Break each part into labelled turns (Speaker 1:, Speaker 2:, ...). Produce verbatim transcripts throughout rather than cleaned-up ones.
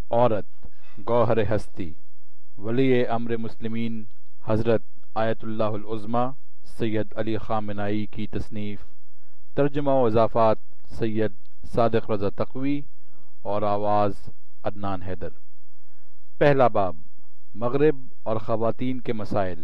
Speaker 1: عورت گوہر ہستی ولی امر مسلمین حضرت آیت اللہ العظمی سید علی خامنائی کی تصنیف، ترجمہ و اضافات سید صادق رضا تقوی اور آواز عدنان حیدر۔ پہلا باب، مغرب اور خواتین کے مسائل۔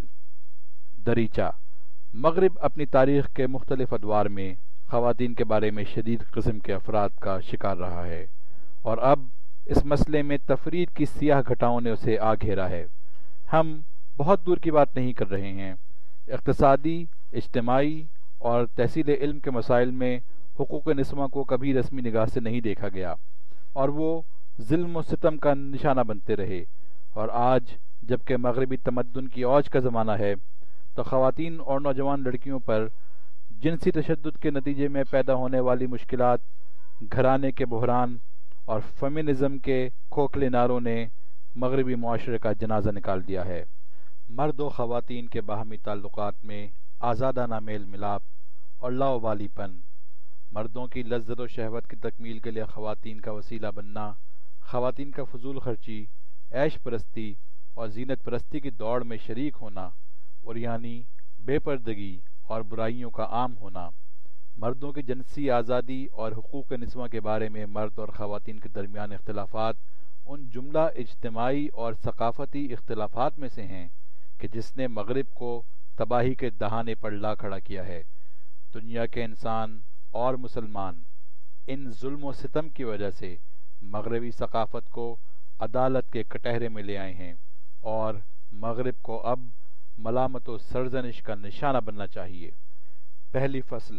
Speaker 1: دریچہ: مغرب اپنی تاریخ کے مختلف ادوار میں خواتین کے بارے میں شدید قسم کے افراد کا شکار رہا ہے، اور اب اس مسئلے میں تفرید کی سیاہ گھٹاؤں نے اسے آ گھیرا ہے۔ ہم بہت دور کی بات نہیں کر رہے ہیں۔ اقتصادی، اجتماعی اور تحصیل علم کے مسائل میں حقوق نسواں کو کبھی رسمی نگاہ سے نہیں دیکھا گیا، اور وہ ظلم و ستم کا نشانہ بنتے رہے۔ اور آج جب کہ مغربی تمدن کی اوج کا زمانہ ہے، تو خواتین اور نوجوان لڑکیوں پر جنسی تشدد کے نتیجے میں پیدا ہونے والی مشکلات، گھرانے کے بحران اور فیمنزم کے کھوکھلے نعروں نے مغربی معاشرے کا جنازہ نکال دیا ہے۔ مرد و خواتین کے باہمی تعلقات میں آزادانہ میل ملاپ اور لاابالی پن، مردوں کی لذت و شہوت کی تکمیل کے لیے خواتین کا وسیلہ بننا، خواتین کا فضول خرچی، عیش پرستی اور زینت پرستی کی دوڑ میں شریک ہونا، اور یعنی بے پردگی اور برائیوں کا عام ہونا، مردوں کی جنسی آزادی اور حقوق نسواں کے بارے میں مرد اور خواتین کے درمیان اختلافات ان جملہ اجتماعی اور ثقافتی اختلافات میں سے ہیں کہ جس نے مغرب کو تباہی کے دہانے پر لا کھڑا کیا ہے۔ دنیا کے انسان اور مسلمان ان ظلم و ستم کی وجہ سے مغربی ثقافت کو عدالت کے کٹہرے میں لے آئے ہیں، اور مغرب کو اب ملامت و سرزنش کا نشانہ بننا چاہیے۔ پہلی فصل،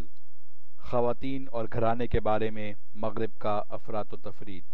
Speaker 1: خواتین اور گھرانے کے بارے میں مغرب کا افراط و تفرید۔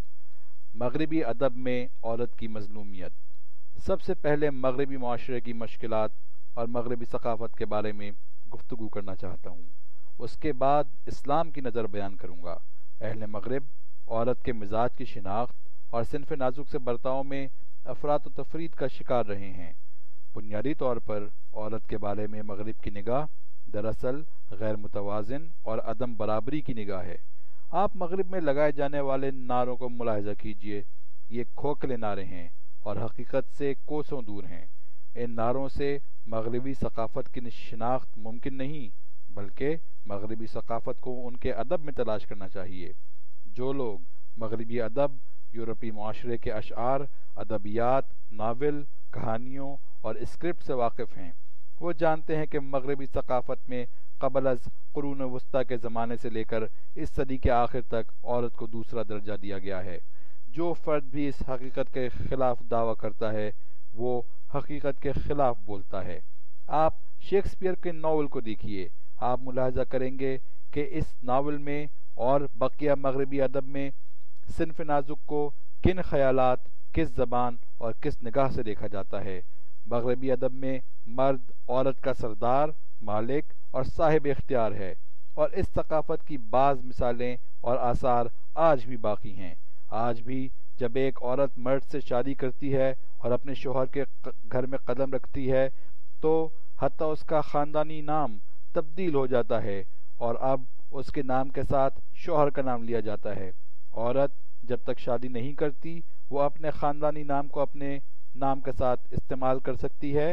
Speaker 1: مغربی ادب میں عورت کی مظلومیت۔ سب سے پہلے مغربی معاشرے کی مشکلات اور مغربی ثقافت کے بارے میں گفتگو کرنا چاہتا ہوں، اس کے بعد اسلام کی نظر بیان کروں گا۔ اہل مغرب عورت کے مزاج کی شناخت اور صنف نازک سے برتاؤ میں افراط و تفرید کا شکار رہے ہیں۔ بنیادی طور پر عورت کے بارے میں مغرب کی نگاہ دراصل غیر متوازن اور عدم برابری کی نگاہ ہے۔ آپ مغرب میں لگائے جانے والے نعروں کو ملاحظہ کیجیے، یہ کھوکھلے نعرے ہیں اور حقیقت سے کوسوں دور ہیں۔ ان نعروں سے مغربی ثقافت کی شناخت ممکن نہیں، بلکہ مغربی ثقافت کو ان کے ادب میں تلاش کرنا چاہیے۔ جو لوگ مغربی ادب، یورپی معاشرے کے اشعار، ادبیات، ناول، کہانیوں اور اسکرپٹ سے واقف ہیں، وہ جانتے ہیں کہ مغربی ثقافت میں قبل از قرون وسطیٰ کے زمانے سے لے کر اس صدی کے آخر تک عورت کو دوسرا درجہ دیا گیا ہے۔ جو فرد بھی اس حقیقت کے خلاف دعویٰ کرتا ہے، وہ حقیقت کے خلاف بولتا ہے۔ آپ شیکسپیئر کے ناول کو دیکھیے، آپ ملاحظہ کریں گے کہ اس ناول میں اور بقیہ مغربی ادب میں صنف نازک کو کن خیالات، کس زبان اور کس نگاہ سے دیکھا جاتا ہے۔ مغربی ادب میں مرد عورت کا سردار، مالک اور صاحب اختیار ہے، اور اس ثقافت کی بعض مثالیں اور آثار آج بھی باقی ہیں۔ آج بھی جب ایک عورت مرد سے شادی کرتی ہے اور اپنے شوہر کے گھر میں قدم رکھتی ہے، تو حتیٰ اس کا خاندانی نام تبدیل ہو جاتا ہے، اور اب اس کے نام کے ساتھ شوہر کا نام لیا جاتا ہے۔ عورت جب تک شادی نہیں کرتی، وہ اپنے خاندانی نام کو اپنے نام کے ساتھ استعمال کر سکتی ہے،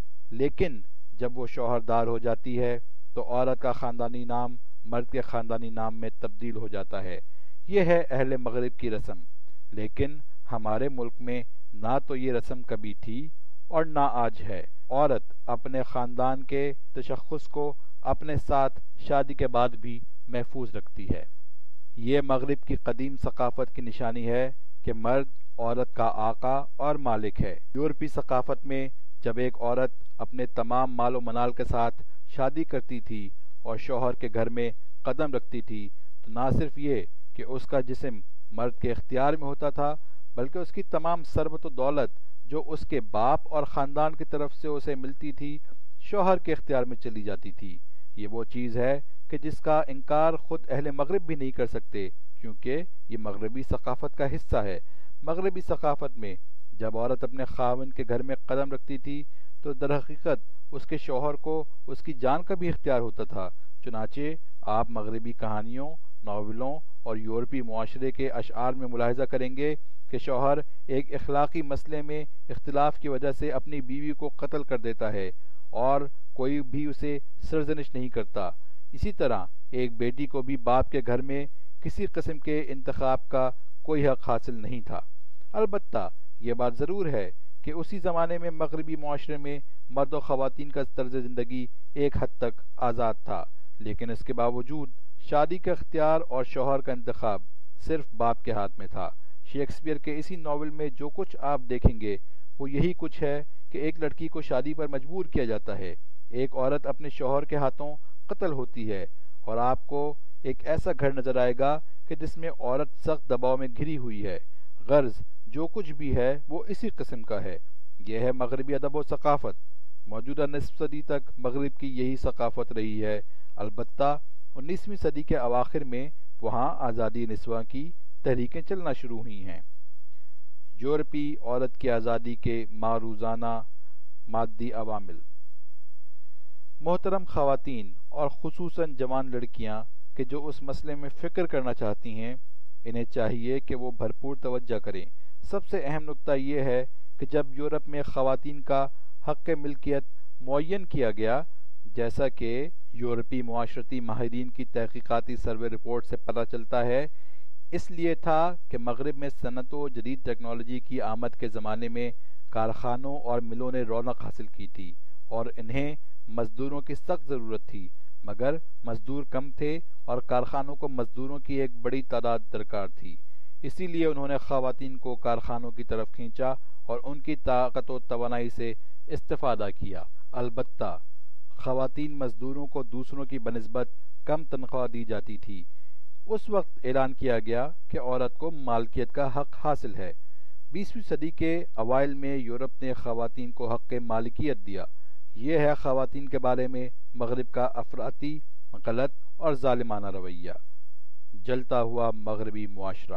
Speaker 1: لیکن جب وہ شوہر دار ہو جاتی ہے تو عورت کا خاندانی نام مرد کے خاندانی نام میں تبدیل ہو جاتا ہے۔ یہ ہے اہل مغرب کی رسم، لیکن ہمارے ملک میں نہ تو یہ رسم کبھی تھی اور نہ آج ہے۔ عورت اپنے خاندان کے تشخص کو اپنے ساتھ شادی کے بعد بھی محفوظ رکھتی ہے۔ یہ مغرب کی قدیم ثقافت کی نشانی ہے کہ مرد عورت کا آقا اور مالک ہے۔ یورپی ثقافت میں جب ایک عورت اپنے تمام مال و منال کے ساتھ شادی کرتی تھی اور شوہر کے گھر میں قدم رکھتی تھی، تو نہ صرف یہ کہ اس کا جسم مرد کے اختیار میں ہوتا تھا، بلکہ اس کی تمام ثروت و دولت جو اس کے باپ اور خاندان کی طرف سے اسے ملتی تھی، شوہر کے اختیار میں چلی جاتی تھی۔ یہ وہ چیز ہے کہ جس کا انکار خود اہل مغرب بھی نہیں کر سکتے، کیونکہ یہ مغربی ثقافت کا حصہ ہے۔ مغربی ثقافت میں جب عورت اپنے خاوند کے گھر میں قدم رکھتی تھی تو در حقیقت اس کے شوہر کو اس کی جان کا بھی اختیار ہوتا تھا۔ چنانچہ آپ مغربی کہانیوں، ناولوں اور یورپی معاشرے کے اشعار میں ملاحظہ کریں گے کہ کہ شوہر ایک اخلاقی مسئلے میں اختلاف کی وجہ سے اپنی بیوی کو قتل کر دیتا ہے اور کوئی بھی اسے سرزنش نہیں کرتا، اسی طرح ایک بیٹی کو بھی باپ کے گھر میں کسی قسم کے انتخاب کا کوئی حق حاصل نہیں تھا۔ البتہ یہ بات ضرور ہے کہ اسی زمانے میں مغربی معاشرے میں مرد و خواتین کا طرز زندگی ایک حد تک آزاد تھا، لیکن اس کے باوجود شادی کا اختیار اور شوہر کا انتخاب صرف باپ کے ہاتھ میں تھا۔ شیکسپیئر کے اسی ناول میں جو کچھ آپ دیکھیں گے وہ یہی کچھ ہے کہ ایک لڑکی کو شادی پر مجبور کیا جاتا ہے، ایک عورت اپنے شوہر کے ہاتھوں قتل ہوتی ہے، اور آپ کو ایک ایسا گھر نظر آئے گا کہ جس میں عورت سخت دباؤ میں گھری ہوئی ہے۔ غرض جو کچھ بھی ہے وہ اسی قسم کا ہے۔ یہ ہے مغربی ادب و ثقافت۔ موجودہ نصف صدی تک مغرب کی یہی ثقافت رہی ہے، البتہ انیسویں صدی کے اواخر میں وہاں آزادی نسواں کی تحریکیں چلنا شروع ہوئی ہیں۔ یورپی عورت کی آزادی کے معروضانہ مادی عوامل۔ محترم خواتین اور خصوصاً جوان لڑکیاں کہ جو اس مسئلے میں فکر کرنا چاہتی ہیں، انہیں چاہیے کہ وہ بھرپور توجہ کریں۔ سب سے اہم نکتہ یہ ہے کہ جب یورپ میں خواتین کا حق ملکیت معین کیا گیا، جیسا کہ یورپی معاشرتی ماہرین کی تحقیقاتی سروے رپورٹ سے پتہ چلتا ہے، اس لیے تھا کہ مغرب میں صنعت و جدید ٹیکنالوجی کی آمد کے زمانے میں کارخانوں اور ملوں نے رونق حاصل کی تھی اور انہیں مزدوروں کی سخت ضرورت تھی، مگر مزدور کم تھے اور کارخانوں کو مزدوروں کی ایک بڑی تعداد درکار تھی۔ اسی لیے انہوں نے خواتین کو کارخانوں کی طرف کھینچا اور ان کی طاقت و توانائی سے استفادہ کیا۔ البتہ خواتین مزدوروں کو دوسروں کی بنسبت کم تنخواہ دی جاتی تھی۔ اس وقت اعلان کیا گیا کہ عورت کو مالکیت کا حق حاصل ہے۔ بیسویں صدی کے اوائل میں یورپ نے خواتین کو حق مالکیت دیا۔ یہ ہے خواتین کے بارے میں مغرب کا افراطی، غلط اور ظالمانہ رویہ۔ جلتا ہوا مغربی معاشرہ۔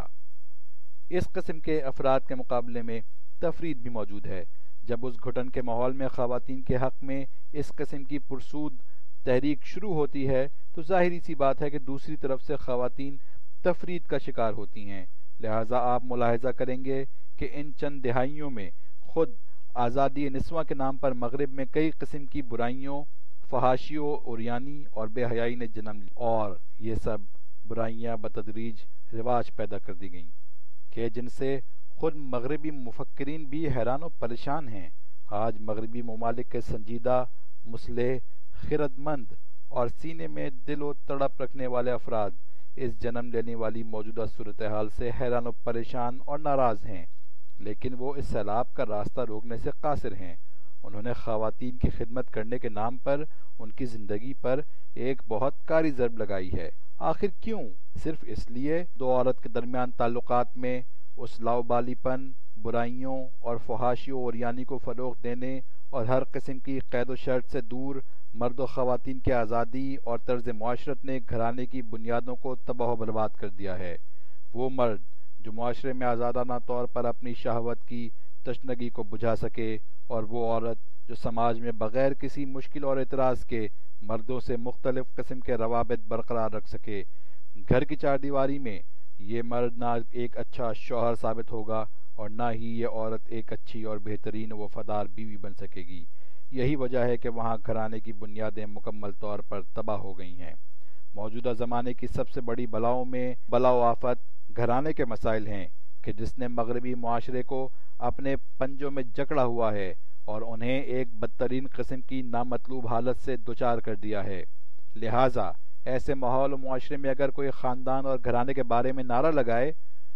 Speaker 1: اس قسم کے افراد کے مقابلے میں تفرید بھی موجود ہے۔ جب اس گھٹن کے ماحول میں خواتین کے حق میں اس قسم کی پرسود تحریک شروع ہوتی ہے تو ظاہری سی بات ہے کہ دوسری طرف سے خواتین تفرید کا شکار ہوتی ہیں۔ لہٰذا آپ ملاحظہ کریں گے کہ ان چند دہائیوں میں خود آزادی نسواں کے نام پر مغرب میں کئی قسم کی برائیوں، فحاشیوں، عریانی اور بے حیائی نے جنم لی، اور یہ سب برائیاں بتدریج رواج پیدا کر دی گئیں کہ جن سے خود مغربی مفکرین بھی حیران و پریشان ہیں۔ آج مغربی ممالک کے سنجیدہ، مصلح، خرد مند اور سینے میں دل و تڑپ رکھنے والے افراد اس جنم لینے والی موجودہ صورتحال سے حیران و پریشان اور ناراض ہیں، لیکن وہ اس سیلاب کا راستہ روکنے سے قاصر ہیں۔ انہوں نے خواتین کی خدمت کرنے کے نام پر ان کی زندگی پر ایک بہت کاری ضرب لگائی ہے۔ آخر کیوں؟ صرف اس لیے دو عورت کے درمیان تعلقات میں اس لاؤبالی پن، برائیوں اور فحاشی و عریانی کو فروغ دینے اور ہر قسم کی قید و شرط سے دور مرد و خواتین کی آزادی اور طرز معاشرت نے گھرانے کی بنیادوں کو تباہ و برباد کر دیا ہے۔ وہ مرد جو معاشرے میں آزادانہ طور پر اپنی شہوت کی تشنگی کو بجھا سکے، اور وہ عورت جو سماج میں بغیر کسی مشکل اور اعتراض کے مردوں سے مختلف قسم کے روابط برقرار رکھ سکے۔ گھر کی چار دیواری میں یہ مرد نہ ایک اچھا شوہر ثابت ہوگا اور نہ ہی یہ عورت ایک اچھی اور بہترین و وفادار بیوی بن سکے گی۔ یہی وجہ ہے کہ وہاں گھرانے کی بنیادیں مکمل طور پر تباہ ہو گئی ہیں۔ موجودہ زمانے کی سب سے بڑی بلاؤں میں بلا و آفت گھرانے کے مسائل ہیں کہ جس نے مغربی معاشرے کو اپنے پنجوں میں جکڑا ہوا ہے اور انہیں ایک بدترین قسم کی نامطلوب حالت سے دوچار کر دیا ہے۔ لہٰذا ایسے ماحول و معاشرے میں اگر کوئی خاندان اور گھرانے کے بارے میں نعرہ لگائے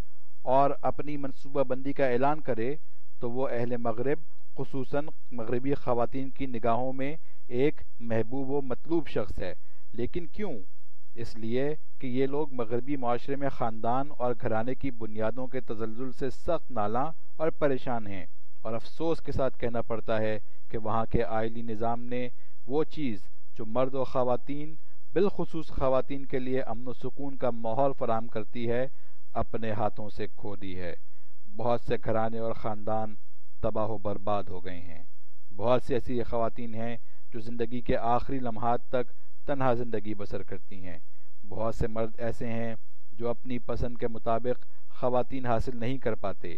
Speaker 1: اور اپنی منصوبہ بندی کا اعلان کرے تو وہ اہل مغرب، خصوصاً مغربی خواتین کی نگاہوں میں ایک محبوب و مطلوب شخص ہے۔ لیکن کیوں؟ اس لیے کہ یہ لوگ مغربی معاشرے میں خاندان اور گھرانے کی بنیادوں کے تزلزل سے سخت نالاں اور پریشان ہیں، اور افسوس کے ساتھ کہنا پڑتا ہے کہ وہاں کے آئلی نظام نے وہ چیز جو مرد و خواتین، بالخصوص خواتین کے لیے امن و سکون کا ماحول فراہم کرتی ہے، اپنے ہاتھوں سے کھو دی ہے۔ بہت سے گھرانے اور خاندان تباہ و برباد ہو گئے ہیں۔ بہت سی ایسی خواتین ہیں جو زندگی کے آخری لمحات تک تنہا زندگی بسر کرتی ہیں۔ بہت سے مرد ایسے ہیں جو اپنی پسند کے مطابق خواتین حاصل نہیں کر پاتے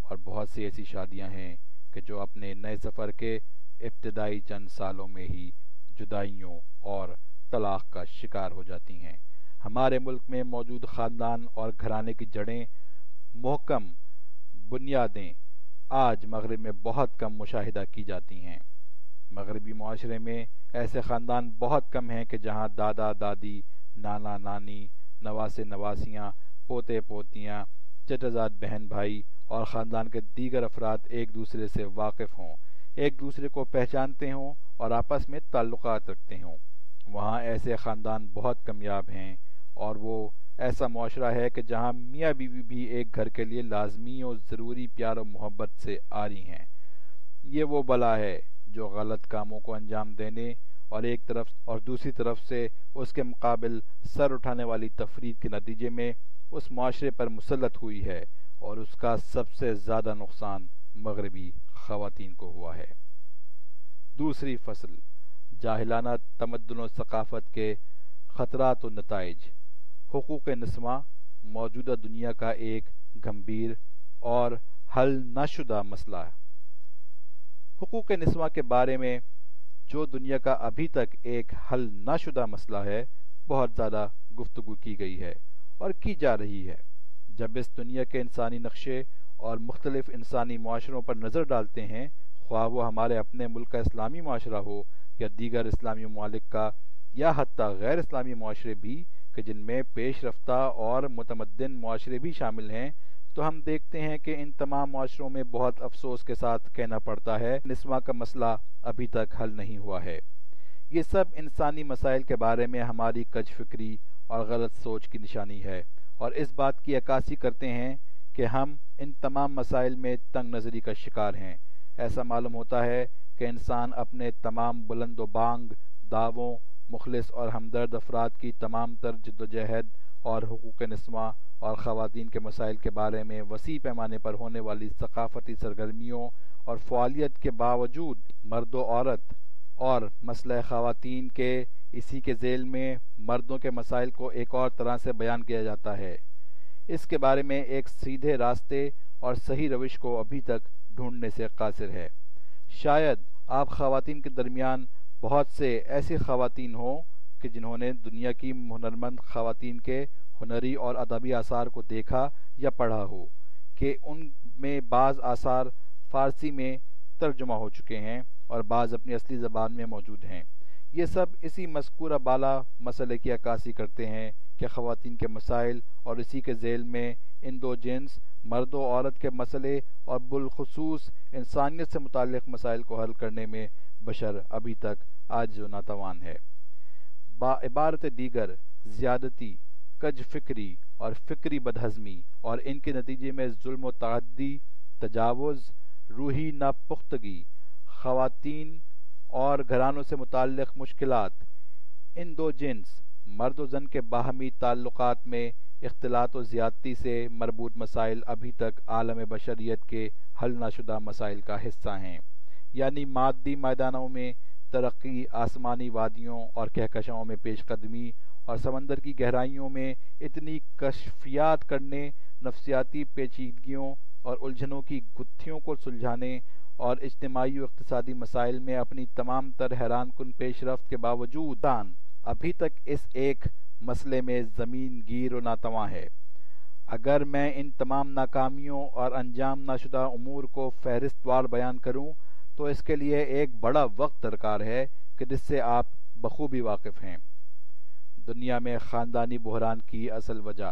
Speaker 1: اور بہت سی ایسی شادیاں ہیں کہ جو اپنے نئے سفر کے ابتدائی چند سالوں میں ہی جدائیوں اور طلاق کا شکار ہو جاتی ہیں۔ ہمارے ملک میں موجود خاندان اور گھرانے کی جڑیں، محکم بنیادیں آج مغرب میں بہت کم مشاہدہ کی جاتی ہیں۔ مغربی معاشرے میں ایسے خاندان بہت کم ہیں کہ جہاں دادا دادی، نانا نانی، نواسے نواسیاں، پوتے پوتیاں، چچزاد بہن بھائی اور خاندان کے دیگر افراد ایک دوسرے سے واقف ہوں، ایک دوسرے کو پہچانتے ہوں اور آپس میں تعلقات رکھتے ہوں۔ وہاں ایسے خاندان بہت کمیاب ہیں، اور وہ ایسا معاشرہ ہے کہ جہاں میاں بیوی بھی ایک گھر کے لیے لازمی اور ضروری پیار و محبت سے آری ہیں۔ یہ وہ بلا ہے جو غلط کاموں کو انجام دینے اور ایک طرف اور دوسری طرف سے اس کے مقابل سر اٹھانے والی تفرید کے نتیجے میں اس معاشرے پر مسلط ہوئی ہے، اور اس کا سب سے زیادہ نقصان مغربی خواتین کو ہوا ہے۔ دوسری فصل، جاہلانہ تمدن و ثقافت کے خطرات و نتائج۔ حقوق نسواں موجودہ دنیا کا ایک گمبھیر اور حل نہ شدہ مسئلہ۔ حقوق نسواں کے بارے میں جو دنیا کا ابھی تک ایک حل نہ شدہ مسئلہ ہے، بہت زیادہ گفتگو کی گئی ہے اور کی جا رہی ہے۔ جب اس دنیا کے انسانی نقشے اور مختلف انسانی معاشروں پر نظر ڈالتے ہیں، خواہ وہ ہمارے اپنے ملک کا اسلامی معاشرہ ہو یا دیگر اسلامی ممالک کا، یا حتیٰ غیر اسلامی معاشرے بھی کہ جن میں پیش رفتہ اور متمدن معاشرے بھی شامل ہیں، تو ہم دیکھتے ہیں کہ ان تمام معاشروں میں بہت افسوس کے ساتھ کہنا پڑتا ہے نسواں کا مسئلہ ابھی تک حل نہیں ہوا ہے۔ یہ سب انسانی مسائل کے بارے میں ہماری کج فکری اور غلط سوچ کی نشانی ہے، اور اس بات کی عکاسی کرتے ہیں کہ ہم ان تمام مسائل میں تنگ نظری کا شکار ہیں۔ ایسا معلوم ہوتا ہے کہ انسان اپنے تمام بلند و بانگ دعووں، مخلص اور ہمدرد افراد کی تمام تر جد و جہد اور حقوق نسواں اور خواتین کے مسائل کے بارے میں وسیع پیمانے پر ہونے والی ثقافتی سرگرمیوں اور فعالیت کے باوجود مرد و عورت اور مسئلہ خواتین کے اسی کے ذیل میں مردوں کے مسائل کو ایک اور طرح سے بیان کیا جاتا ہے۔ اس کے بارے میں ایک سیدھے راستے اور صحیح روش کو ابھی تک ڈھونڈنے سے قاصر ہے۔ شاید آپ خواتین کے درمیان بہت سے ایسی خواتین ہوں کہ جنہوں نے دنیا کی ہنرمند خواتین کے ہنری اور ادبی آثار کو دیکھا یا پڑھا ہو کہ ان میں بعض آثار فارسی میں ترجمہ ہو چکے ہیں اور بعض اپنی اصلی زبان میں موجود ہیں۔ یہ سب اسی مذکورہ بالا مسئلے کی عکاسی کرتے ہیں کہ خواتین کے مسائل اور اسی کے ذیل میں ان دو جنس مرد و عورت کے مسئلے اور بالخصوص انسانیت سے متعلق مسائل کو حل کرنے میں بشر ابھی تک عاجز و ناتوان ہے۔ با عبارت دیگر، زیادتی، کج فکری اور فکری بدہضمی اور ان کے نتیجے میں ظلم و تعدی، تجاوز، روحی ناپختگی، خواتین اور گھرانوں سے متعلق مشکلات، ان دو جنس مرد و زن کے باہمی تعلقات میں اختلاط و زیادتی سے مربوط مسائل ابھی تک عالم بشریت کے حل نہ شدہ مسائل کا حصہ ہیں۔ یعنی مادی میدانوں میں ترقی، آسمانی وادیوں اور کہکشاؤں میں پیش قدمی، اور سمندر کی گہرائیوں میں اتنی کشفیات کرنے، نفسیاتی پیچیدگیوں اور الجھنوں کی گتھیوں کو سلجھانے اور اجتماعی و اقتصادی مسائل میں اپنی تمام تر حیران کن پیش رفت کے باوجود ابھی تک اس ایک مسئلے میں زمین گیر و ناتواں ہے۔ اگر میں ان تمام ناکامیوں اور انجام نہ شدہ امور کو فہرست وار بیان کروں تو اس کے لیے ایک بڑا وقت درکار ہے کہ جس سے آپ بخوبی واقف ہیں۔ دنیا میں خاندانی بحران کی اصل وجہ۔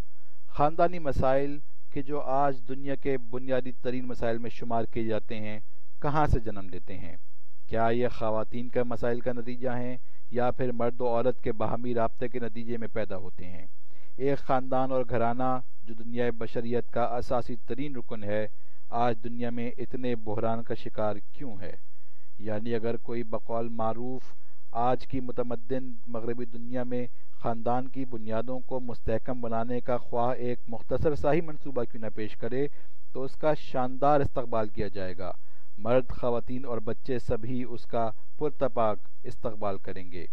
Speaker 1: خاندانی مسائل کہ جو آج دنیا کے بنیادی ترین مسائل میں شمار کیے جاتے ہیں، کہاں سے جنم لیتے ہیں؟ کیا یہ خواتین کا مسائل کا نتیجہ ہیں یا پھر مرد و عورت کے باہمی رابطے کے نتیجے میں پیدا ہوتے ہیں؟ ایک خاندان اور گھرانہ جو دنیا بشریت کا اساسی ترین رکن ہے، آج دنیا میں اتنے بحران کا شکار کیوں ہے؟ یعنی اگر کوئی بقول معروف آج کی متمدن مغربی دنیا میں خاندان کی بنیادوں کو مستحکم بنانے کا خواہ ایک مختصر سا ہی منصوبہ کیوں نہ پیش کرے تو اس کا شاندار استقبال کیا جائے گا۔ مرد، خواتین اور بچے سبھی اس کا پرتپاک استقبال کریں گے۔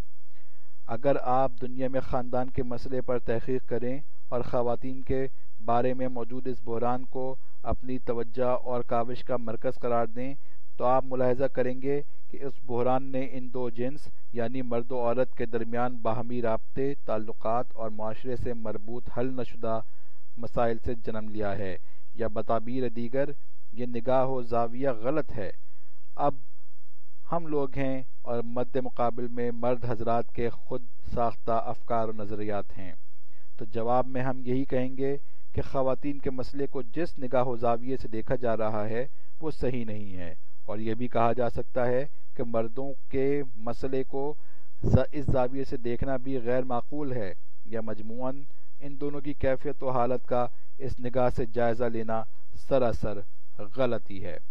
Speaker 1: اگر آپ دنیا میں خاندان کے مسئلے پر تحقیق کریں اور خواتین کے بارے میں موجود اس بحران کو اپنی توجہ اور کاوش کا مرکز قرار دیں تو آپ ملاحظہ کریں گے کہ اس بحران نے ان دو جنس یعنی مرد و عورت کے درمیان باہمی رابطے، تعلقات اور معاشرے سے مربوط حل نہ شدہ مسائل سے جنم لیا ہے، یا بتعبیر دیگر یہ نگاہ و زاویہ غلط ہے۔ اب ہم لوگ ہیں اور مد مقابل میں مرد حضرات کے خود ساختہ افکار و نظریات ہیں، تو جواب میں ہم یہی کہیں گے کہ خواتین کے مسئلے کو جس نگاہ و زاویے سے دیکھا جا رہا ہے وہ صحیح نہیں ہے، اور یہ بھی کہا جا سکتا ہے کہ مردوں کے مسئلے کو اس زاویے سے دیکھنا بھی غیر معقول ہے، یا مجموعاً ان دونوں کی کیفیت و حالت کا اس نگاہ سے جائزہ لینا سراسر غلطی ہے۔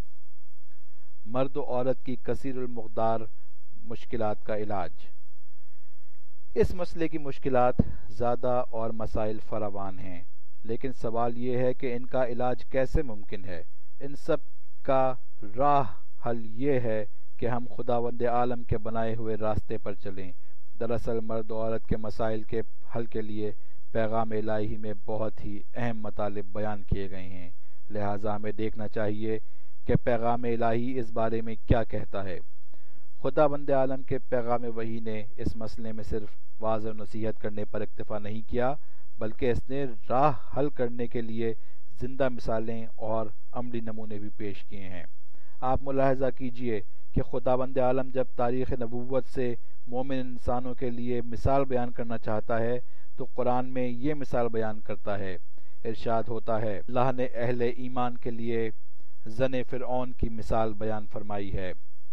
Speaker 1: مرد و عورت کی کثیر المقدار مشکلات کا علاج۔ اس مسئلے کی مشکلات زیادہ اور مسائل فراوان ہیں، لیکن سوال یہ ہے کہ ان کا علاج کیسے ممکن ہے۔ ان سب کا راہ حل یہ ہے کہ ہم خداوند عالم کے بنائے ہوئے راستے پر چلیں۔ دراصل مرد و عورت کے مسائل کے حل کے لیے پیغام الہی میں بہت ہی اہم مطالب بیان کیے گئے ہیں، لہٰذا ہمیں دیکھنا چاہیے کہ پیغام الہی اس بارے میں کیا کہتا ہے۔ خداوند عالم کے پیغام وحی نے اس مسئلے میں صرف واضح و نصیحت کرنے پر اکتفا نہیں کیا، بلکہ اس نے راہ حل کرنے کے لیے زندہ مثالیں اور عملی نمونے بھی پیش کیے ہیں۔ آپ ملاحظہ کیجئے کہ خداوند عالم جب تاریخ نبوت سے مومن انسانوں کے لیے مثال بیان کرنا چاہتا ہے تو قرآن میں یہ مثال بیان کرتا ہے۔ ارشاد ہوتا ہے، اللہ نے اہل ایمان کے لیے زن فرعون کی مثال بیان فرمائی ہے۔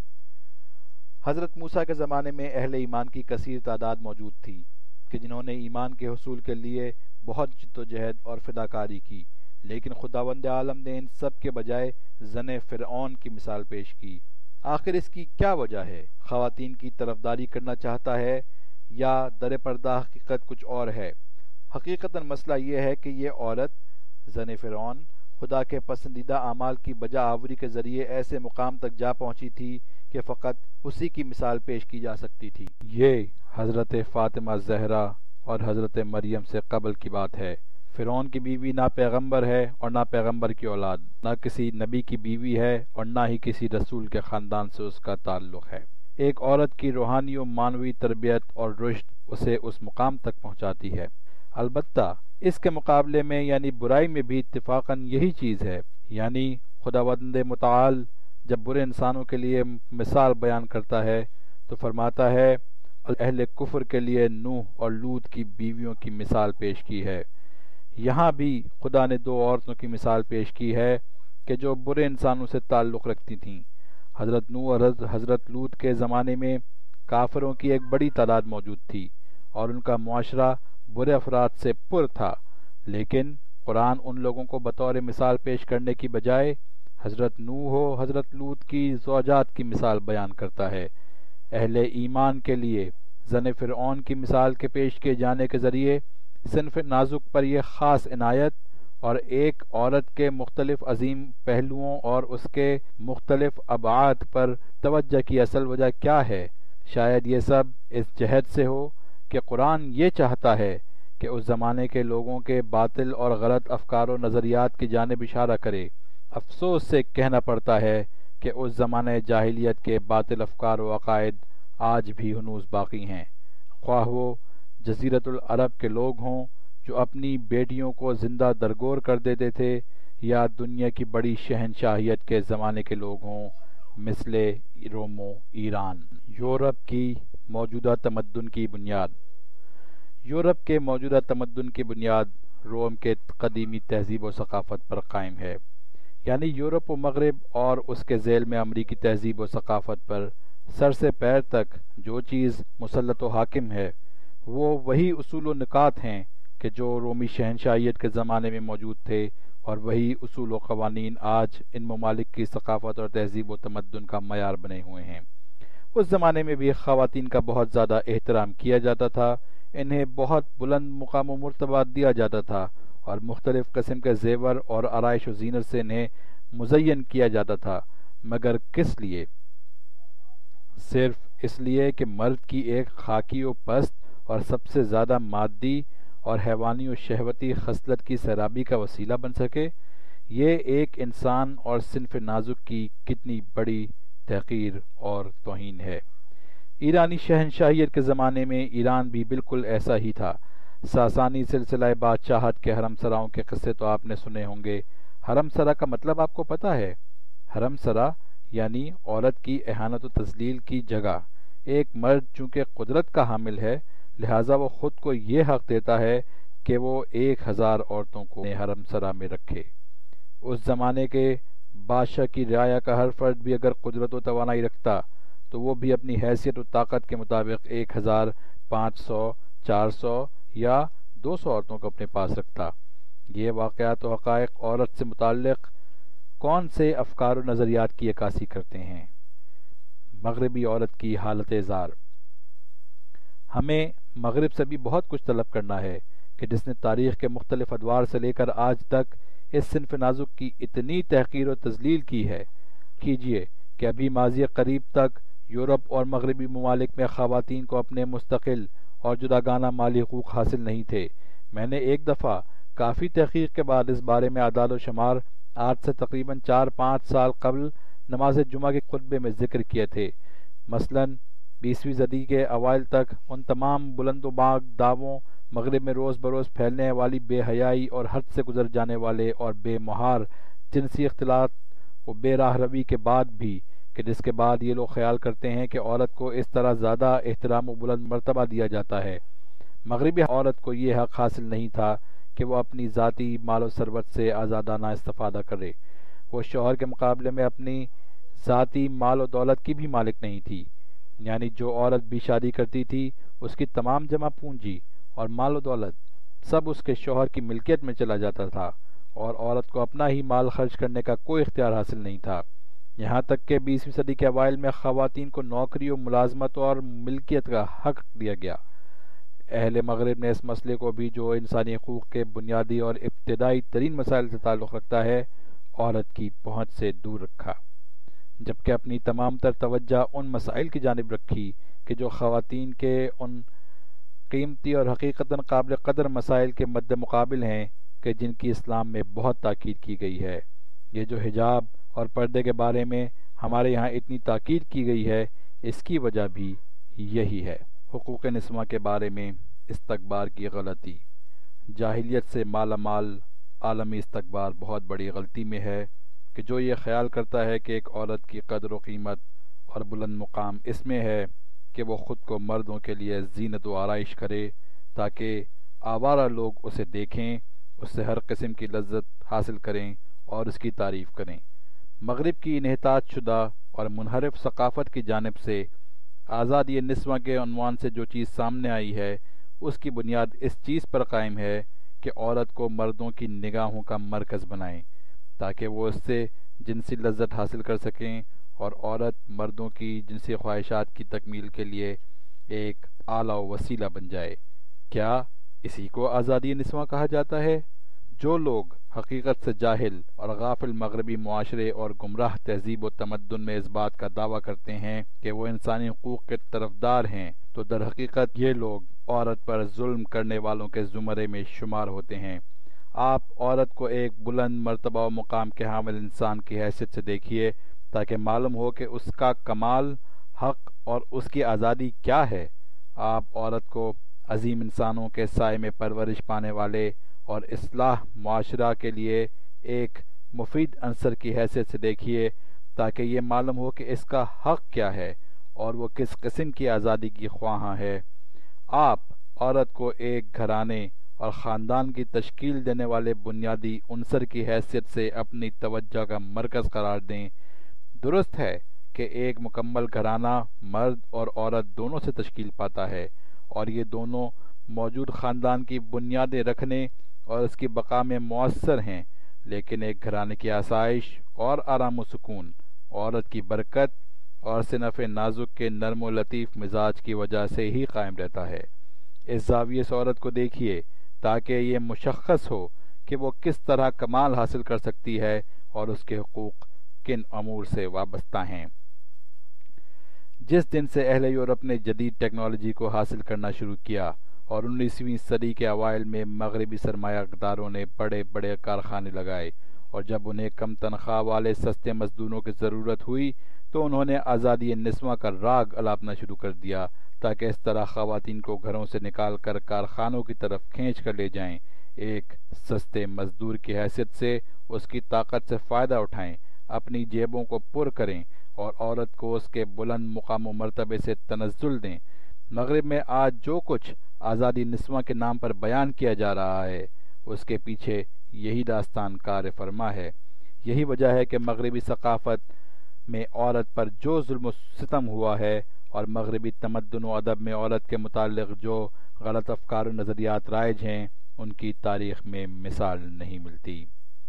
Speaker 1: حضرت موسیٰ کے زمانے میں اہل ایمان کی کثیر تعداد موجود تھی کہ جنہوں نے ایمان کے حصول کے لیے بہت جد و جہد اور فداکاری کی، لیکن خداوند عالم نے ان سب کے بجائے زن فرعون کی مثال پیش کی۔ آخر اس کی کیا وجہ ہے؟ خواتین کی طرفداری کرنا چاہتا ہے یا در پردہ حقیقت کچھ اور ہے؟ حقیقتاً مسئلہ یہ ہے کہ یہ عورت زن فرعون خدا کے پسندیدہ اعمال کی بجا آوری کے ذریعے ایسے مقام تک جا پہنچی تھی کہ فقط اسی کی مثال پیش کی جا سکتی تھی۔ یہ حضرت فاطمہ زہرا اور حضرت مریم سے قبل کی بات ہے۔ فرعون کی بیوی نہ پیغمبر ہے اور نہ پیغمبر کی اولاد، نہ کسی نبی کی بیوی ہے اور نہ ہی کسی رسول کے خاندان سے اس کا تعلق ہے۔ ایک عورت کی روحانی و معنوی تربیت اور رشد اسے اس مقام تک پہنچاتی ہے۔ البتہ اس کے مقابلے میں یعنی برائی میں بھی اتفاقاً یہی چیز ہے، یعنی خداوند متعال جب برے انسانوں کے لیے مثال بیان کرتا ہے تو فرماتا ہے اہل کفر کے لیے نوح اور لوط کی بیویوں کی مثال پیش کی ہے۔ یہاں بھی خدا نے دو عورتوں کی مثال پیش کی ہے کہ جو برے انسانوں سے تعلق رکھتی تھیں۔ حضرت نوح اور حضرت لوط کے زمانے میں کافروں کی ایک بڑی تعداد موجود تھی اور ان کا معاشرہ برے افراد سے پر تھا، لیکن قرآن ان لوگوں کو بطور مثال پیش کرنے کی بجائے حضرت نوح و حضرت لوط کی زوجات کی مثال بیان کرتا ہے۔ اہل ایمان کے لیے زن فرعون کی مثال کے پیش کیے جانے کے ذریعے صنف نازک پر یہ خاص عنایت اور ایک عورت کے مختلف عظیم پہلوؤں اور اس کے مختلف ابعاد پر توجہ کی اصل وجہ کیا ہے؟ شاید یہ سب اس جہت سے ہو کہ قرآن یہ چاہتا ہے کہ اس زمانے کے لوگوں کے باطل اور غلط افکار و نظریات کی جانب اشارہ کرے۔ افسوس سے کہنا پڑتا ہے کہ اس زمانے جاہلیت کے باطل افکار و عقائد آج بھی ہنوز باقی ہیں، خواہ وہ جزیرت العرب کے لوگ ہوں جو اپنی بیٹیوں کو زندہ درگور کر دیتے تھے، یا دنیا کی بڑی شہنشاہیت کے زمانے کے لوگ ہوں مثل روم و ایران۔ یورپ کی موجودہ تمدن کی بنیاد۔ یورپ کے موجودہ تمدن کی بنیاد روم کے قدیمی تہذیب و ثقافت پر قائم ہے، یعنی یورپ و مغرب اور اس کے ذیل میں امریکی تہذیب و ثقافت پر سر سے پیر تک جو چیز مسلط و حاکم ہے وہ وہی اصول و نکات ہیں کہ جو رومی شہنشاہیت کے زمانے میں موجود تھے، اور وہی اصول و قوانین آج ان ممالک کی ثقافت اور تہذیب و تمدن کا معیار بنے ہوئے ہیں۔ اس زمانے میں بھی خواتین کا بہت زیادہ احترام کیا جاتا تھا، انہیں بہت بلند مقام و مرتبہ دیا جاتا تھا اور مختلف قسم کے زیور اور آرائش و زینت سے انہیں مزین کیا جاتا تھا، مگر کس لیے؟ صرف اس لیے کہ مرد کی ایک خاکی و پست اور سب سے زیادہ مادی اور حیوانی و شہوتی خصلت کی سیرابی کا وسیلہ بن سکے، یہ ایک انسان اور صنف نازک کی کتنی بڑی تحقیر اور توہین ہے۔ ایرانی شہنشاہیت کے زمانے میں ایران بھی بالکل ایسا ہی تھا۔ ساسانی سلسلہ بادشاہت کے حرم سراؤں کے قصے تو آپ نے سنے ہوں گے۔ حرم سرا کا مطلب آپ کو پتہ ہے؟ حرم سرا یعنی عورت کی اہانت و تذلیل کی جگہ۔ ایک مرد چونکہ قدرت کا حامل ہے، لہٰذا وہ خود کو یہ حق دیتا ہے کہ وہ ایک ہزار عورتوں کو حرم سرا میں رکھے۔ اس زمانے کے بادشاہ کی رعایا کا ہر فرد بھی اگر قدرت و توانائی رکھتا تو وہ بھی اپنی حیثیت و طاقت کے مطابق ایک ہزار، پانچ سو، چار سو یا دو سو عورتوں کو اپنے پاس رکھتا۔ یہ واقعات و حقائق عورت سے متعلق کون سے افکار و نظریات کی عکاسی کرتے ہیں؟ مغربی عورت کی حالت زار۔ ہمیں مغرب سے بھی بہت کچھ طلب کرنا ہے کہ جس نے تاریخ کے مختلف ادوار سے لے کر آج تک اس صنف نازک کی اتنی تحقیر و تذلیل کی ہے۔ کیجئے کہ ابھی ماضی قریب تک یورپ اور مغربی ممالک میں خواتین کو اپنے مستقل اور جداگانہ مالی حقوق حاصل نہیں تھے۔ میں نے ایک دفعہ کافی تحقیق کے بعد اس بارے میں اعداد و شمار آج سے تقریباً چار پانچ سال قبل نماز جمعہ کے خطبے میں ذکر کیے تھے۔ مثلاً بیسویں صدی کے اوائل تک ان تمام بلند و باغ دعووں، مغرب میں روز بروز پھیلنے والی بے حیائی اور حد سے گزر جانے والے اور بے مہار جنسی اختلاط و بے راہ روی کے بعد بھی، کہ جس کے بعد یہ لوگ خیال کرتے ہیں کہ عورت کو اس طرح زیادہ احترام و بلند مرتبہ دیا جاتا ہے۔ مغربی عورت کو یہ حق حاصل نہیں تھا کہ وہ اپنی ذاتی مال و ثروت سے آزادانہ استفادہ کرے۔ وہ شوہر کے مقابلے میں اپنی ذاتی مال و دولت کی بھی مالک نہیں تھی، یعنی جو عورت بھی شادی کرتی تھی اس کی تمام جمع پونجی اور مال و دولت سب اس کے شوہر کی ملکیت میں چلا جاتا تھا، اور عورت کو اپنا ہی مال خرچ کرنے کا کوئی اختیار حاصل نہیں تھا۔ یہاں تک کہ بیسویں صدی کے اوائل میں خواتین کو نوکری و ملازمت اور ملکیت کا حق دیا گیا۔ اہل مغرب نے اس مسئلے کو بھی، جو انسانی حقوق کے بنیادی اور ابتدائی ترین مسائل سے تعلق رکھتا ہے، عورت کی پہنچ سے دور رکھا، جبکہ اپنی تمام تر توجہ ان مسائل کی جانب رکھی کہ جو خواتین کے ان قیمتی اور حقیقتاً قابل قدر مسائل کے مد مقابل ہیں کہ جن کی اسلام میں بہت تاکید کی گئی ہے۔ یہ جو حجاب اور پردے کے بارے میں ہمارے یہاں اتنی تاکید کی گئی ہے، اس کی وجہ بھی یہی ہے۔ حقوق نسواں کے بارے میں استکبار کی غلطی۔ جاہلیت سے مالا مال عالمی استکبار بہت بڑی غلطی میں ہے کہ جو یہ خیال کرتا ہے کہ ایک عورت کی قدر و قیمت اور بلند مقام اس میں ہے کہ وہ خود کو مردوں کے لیے زینت و آرائش کرے تاکہ آوارہ لوگ اسے دیکھیں، اس سے ہر قسم کی لذت حاصل کریں اور اس کی تعریف کریں۔ مغرب کی انحطاط شدہ اور منحرف ثقافت کی جانب سے آزادی نسواں کے عنوان سے جو چیز سامنے آئی ہے، اس کی بنیاد اس چیز پر قائم ہے کہ عورت کو مردوں کی نگاہوں کا مرکز بنائیں تاکہ وہ اس سے جنسی لذت حاصل کر سکیں، اور عورت مردوں کی جنسی خواہشات کی تکمیل کے لیے ایک آلہ و وسیلہ بن جائے۔ کیا اسی کو آزادی نسواں کہا جاتا ہے؟ جو لوگ حقیقت سے جاہل اور غافل مغربی معاشرے اور گمراہ تہذیب و تمدن میں اس بات کا دعویٰ کرتے ہیں کہ وہ انسانی حقوق کے طرفدار ہیں، تو در حقیقت یہ لوگ عورت پر ظلم کرنے والوں کے زمرے میں شمار ہوتے ہیں۔ آپ عورت کو ایک بلند مرتبہ و مقام کے حامل انسان کی حیثیت سے دیکھیے تاکہ معلوم ہو کہ اس کا کمال، حق اور اس کی آزادی کیا ہے۔ آپ عورت کو عظیم انسانوں کے سائے میں پرورش پانے والے اور اصلاح معاشرہ کے لیے ایک مفید عنصر کی حیثیت سے دیکھیے تاکہ یہ معلوم ہو کہ اس کا حق کیا ہے اور وہ کس قسم کی آزادی کی خواہاں ہے۔ آپ عورت کو ایک گھرانے اور خاندان کی تشکیل دینے والے بنیادی عنصر کی حیثیت سے اپنی توجہ کا مرکز قرار دیں۔ درست ہے کہ ایک مکمل گھرانہ مرد اور عورت دونوں سے تشکیل پاتا ہے، اور یہ دونوں موجود خاندان کی بنیادیں رکھنے اور اس کی بقا میں مؤثر ہیں، لیکن ایک گھرانے کی آسائش اور آرام و سکون عورت کی برکت اور صنف نازک کے نرم و لطیف مزاج کی وجہ سے ہی قائم رہتا ہے۔ اس زاویے سے عورت کو دیکھیے تاکہ یہ مشخص ہو کہ وہ کس طرح کمال حاصل کر سکتی ہے اور اس کے حقوق کن امور سے وابستہ ہیں۔ جس دن سے اہل یورپ نے جدید ٹیکنالوجی کو حاصل کرنا شروع کیا اور انیسویں صدی کے اوائل میں مغربی سرمایہ داروں نے بڑے بڑے کارخانے لگائے اور جب انہیں کم تنخواہ والے سستے مزدوروں کی ضرورت ہوئی تو انہوں نے آزادی نسواں کا راگ الاپنا شروع کر دیا تاکہ اس طرح خواتین کو گھروں سے نکال کر کارخانوں کی طرف کھینچ کر لے جائیں، ایک سستے مزدور کی حیثیت سے اس کی طاقت سے فائدہ اٹھائیں، اپنی جیبوں کو پر کریں اور عورت کو اس کے بلند مقام و مرتبے سے تنزل دیں۔ مغرب میں آج جو کچھ آزادی نسواں کے نام پر بیان کیا جا رہا ہے اس کے پیچھے یہی داستان کار فرما ہے۔ یہی وجہ ہے کہ مغربی ثقافت میں عورت پر جو ظلم و ستم ہوا ہے اور مغربی تمدن و ادب میں عورت کے متعلق جو غلط افکار و نظریات رائج ہیں ان کی تاریخ میں مثال نہیں ملتی۔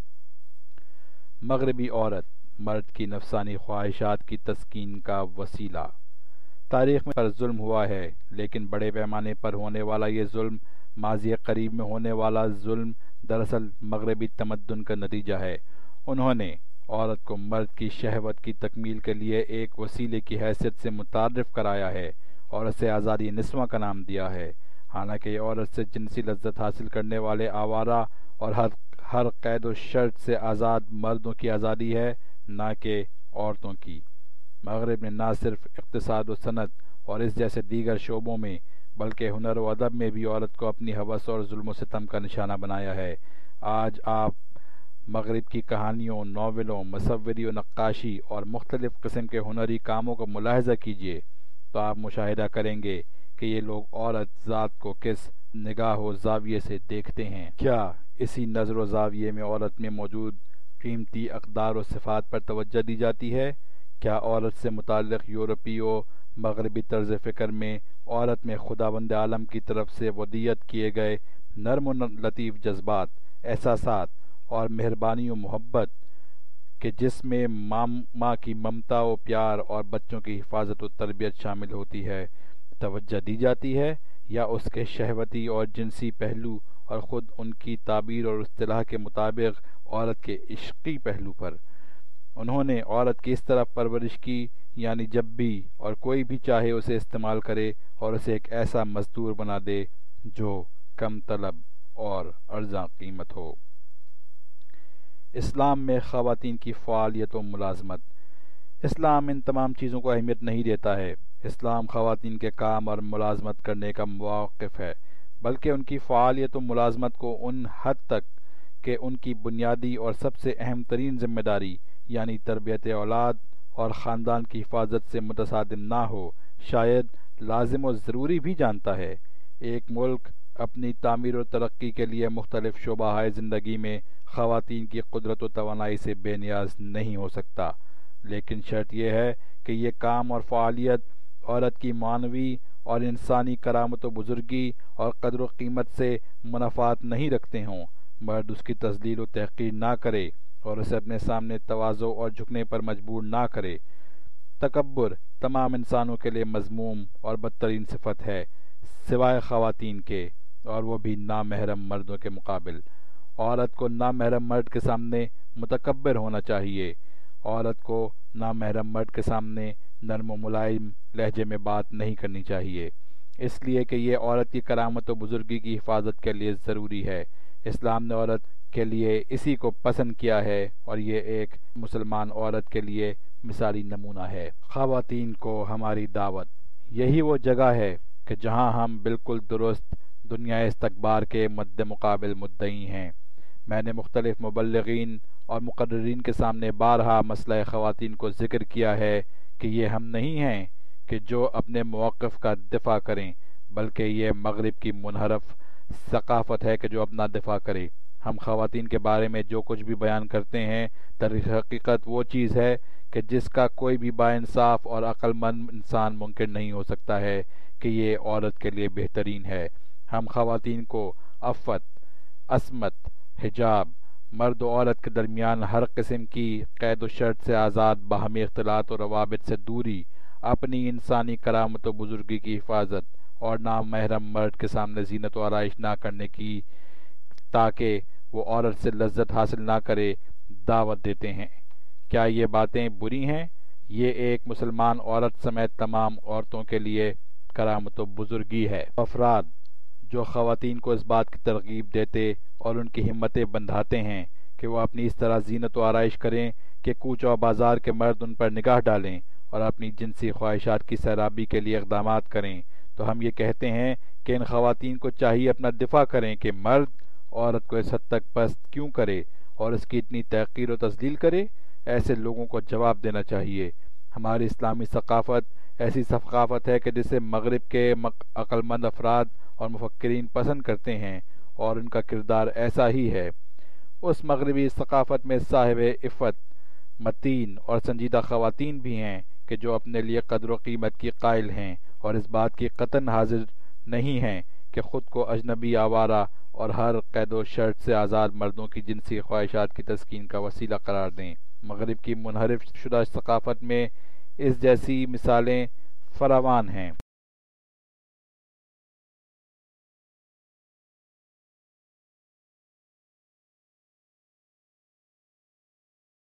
Speaker 1: مغربی عورت مرد کی نفسانی خواہشات کی تسکین کا وسیلہ۔ تاریخ میں پر ظلم ہوا ہے، لیکن بڑے پیمانے پر ہونے والا یہ ظلم، ماضی قریب میں ہونے والا ظلم دراصل مغربی تمدن کا نتیجہ ہے۔ انہوں نے عورت کو مرد کی شہوت کی تکمیل کے لیے ایک وسیلے کی حیثیت سے متعارف کرایا ہے اور اسے آزادی نسواں کا نام دیا ہے، حالانکہ یہ عورت سے جنسی لذت حاصل کرنے والے آوارہ اور ہر ہر قید و شرط سے آزاد مردوں کی آزادی ہے، نہ کہ عورتوں کی۔ مغرب نے نہ صرف اقتصاد و صنعت اور اس جیسے دیگر شعبوں میں بلکہ ہنر و ادب میں بھی عورت کو اپنی ہوس اور ظلم و ستم کا نشانہ بنایا ہے۔ آج آپ مغرب کی کہانیوں، ناولوں، مصوری و نقاشی اور مختلف قسم کے ہنری کاموں کو ملاحظہ کیجیے تو آپ مشاہدہ کریں گے کہ یہ لوگ عورت ذات کو کس نگاہ و زاویے سے دیکھتے ہیں۔ کیا اسی نظر و زاویے میں عورت میں موجود قیمتی اقدار و صفات پر توجہ دی جاتی ہے؟ کیا عورت سے متعلق یورپی و مغربی طرز فکر میں عورت میں خداوند عالم کی طرف سے ودیعت کیے گئے نرم و لطیف جذبات، احساسات اور مہربانی و محبت کہ جس میں ماں کی ممتا و پیار اور بچوں کی حفاظت و تربیت شامل ہوتی ہے، توجہ دی جاتی ہے، یا اس کے شہوتی اور جنسی پہلو اور خود ان کی تعبیر اور اصطلاح کے مطابق عورت کے عشقی پہلو پر؟ انہوں نے عورت کی اس طرح پرورش کی یعنی جب بھی اور کوئی بھی چاہے اسے استعمال کرے اور اسے ایک ایسا مزدور بنا دے جو کم طلب اور ارزاں قیمت ہو۔ اسلام میں خواتین کی فعالیت و ملازمت۔ اسلام ان تمام چیزوں کو اہمیت نہیں دیتا ہے۔ اسلام خواتین کے کام اور ملازمت کرنے کا موقف ہے، بلکہ ان کی فعالیت و ملازمت کو ان حد تک کہ ان کی بنیادی اور سب سے اہم ترین ذمہ داری یعنی تربیت اولاد اور خاندان کی حفاظت سے متصادم نہ ہو، شاید لازم و ضروری بھی جانتا ہے۔ ایک ملک اپنی تعمیر و ترقی کے لیے مختلف شعبہ زندگی میں خواتین کی قدرت و توانائی سے بے نیاز نہیں ہو سکتا، لیکن شرط یہ ہے کہ یہ کام اور فعالیت عورت کی معنوی اور انسانی کرامت و بزرگی اور قدر و قیمت سے منافات نہیں رکھتے ہوں۔ مرد اس کی تذلیل و تحقیر نہ کرے اور اسے اپنے سامنے تواضع اور جھکنے پر مجبور نہ کرے۔ تکبر تمام انسانوں کے لیے مذموم اور بدترین صفت ہے سوائے خواتین کے، اور وہ بھی نامحرم مردوں کے مقابل۔ عورت کو نامحرم مرد کے سامنے متکبر ہونا چاہیے۔ عورت کو نامحرم مرد کے سامنے نرم و ملائم لہجے میں بات نہیں کرنی چاہیے، اس لیے کہ یہ عورت کی کرامت و بزرگی کی حفاظت کے لیے ضروری ہے۔ اسلام نے عورت کے لیے اسی کو پسند کیا ہے اور یہ ایک مسلمان عورت کے لیے مثالی نمونہ ہے۔ خواتین کو ہماری دعوت۔ یہی وہ جگہ ہے کہ جہاں ہم بالکل درست دنیا استکبار کے مد مقابل مدعی ہیں۔ میں نے مختلف مبلغین اور مقررین کے سامنے بارہا مسئلہ خواتین کو ذکر کیا ہے کہ یہ ہم نہیں ہیں کہ جو اپنے موقف کا دفاع کریں، بلکہ یہ مغرب کی منحرف ثقافت ہے کہ جو اپنا دفاع کرے۔ ہم خواتین کے بارے میں جو کچھ بھی بیان کرتے ہیں در حقیقت وہ چیز ہے کہ جس کا کوئی بھی با انصاف اور عقل مند انسان منکر نہیں ہو سکتا ہے کہ یہ عورت کے لیے بہترین ہے۔ ہم خواتین کو عفت، عصمت، حجاب، مرد و عورت کے درمیان ہر قسم کی قید و شرط سے آزاد باہمی اختلاط و روابط سے دوری، اپنی انسانی کرامت و بزرگی کی حفاظت اور نامحرم مرد کے سامنے زینت و آرائش نہ کرنے کی تاکہ وہ عورت سے لذت حاصل نہ کرے دعوت دیتے ہیں۔ کیا یہ باتیں بری ہیں؟ یہ ایک مسلمان عورت سمیت تمام عورتوں کے لیے کرامت و بزرگی ہے۔ افراد جو خواتین کو اس بات کی ترغیب دیتے اور ان کی ہمتیں بندھاتے ہیں کہ وہ اپنی اس طرح زینت و آرائش کریں کہ کوچ و بازار کے مرد ان پر نگاہ ڈالیں اور اپنی جنسی خواہشات کی سیرابی کے لیے اقدامات کریں، تو ہم یہ کہتے ہیں کہ ان خواتین کو چاہیے اپنا دفاع کریں کہ مرد عورت کو اس حد تک پست کیوں کرے اور اس کی اتنی تحقیر و تذلیل کرے۔ ایسے لوگوں کو جواب دینا چاہیے۔ ہماری اسلامی ثقافت ایسی ثقافت ہے کہ جسے مغرب کے عقل مند افراد اور مفکرین پسند کرتے ہیں، اور ان کا کردار ایسا ہی ہے۔ اس مغربی ثقافت میں صاحب عفت، متین اور سنجیدہ خواتین بھی ہیں کہ جو اپنے لیے قدر و قیمت کی قائل ہیں اور اس بات کی قطعاً حاضر نہیں ہیں کہ خود کو اجنبی، آوارہ اور ہر قید و شرط سے آزاد مردوں کی جنسی خواہشات کی تسکین کا وسیلہ قرار دیں۔ مغرب کی منحرف شدہ ثقافت میں اس جیسی مثالیں فراوان ہیں۔